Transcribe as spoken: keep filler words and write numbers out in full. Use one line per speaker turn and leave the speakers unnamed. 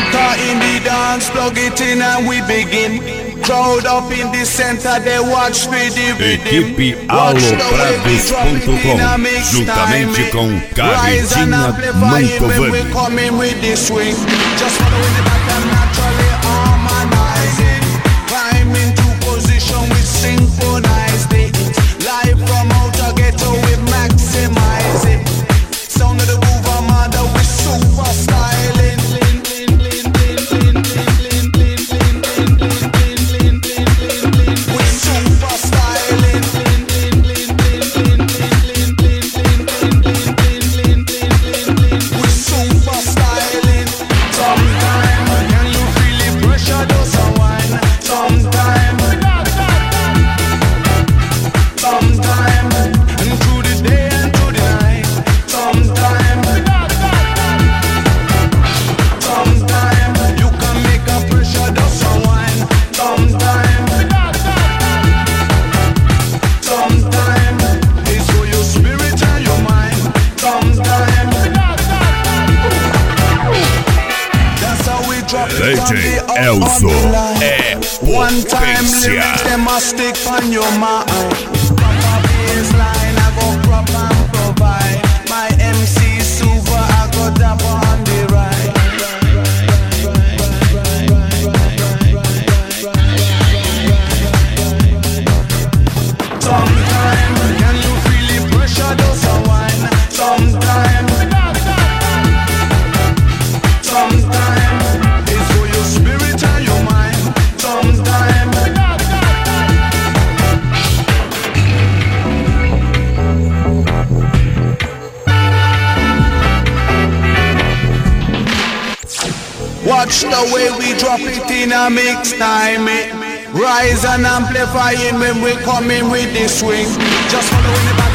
Car in the dance, plug it in and we begin. Crowd up in the center, they watch for the rhythm.
Equipe aloprados ponto com, juntamente com Carretinha Mantovani.
Coming with the swing, just following the back and naturally harmonizing. Climb into position, we synchronize it. Live from outer ghetto, we maximize it. Sound of the groove, Armada, we super styling. We super styling. We super styling. Sometime, can you feel the pressure does unwind? Sometime, sometime, and through the day and through the night. Sometime, sometime, you can make a pressure does unwind. Sometime, sometime, it's for your spirit and your mind. Sometime, that's how we drop it
D
on
J
the up on
Elzo
the line.
é
One time lyrics,
potência.
them must stick on your mind. Proper baseline, I go crop and provide. My M C super, I go dapper on the ride. Sometime, can you feel the pressure does unwind? Sometime, sometime, it's for your spirit and your mind. Sometime, watch the way we drop it in a mix time. It rise and amplifying when we coming with the swing. Just following the back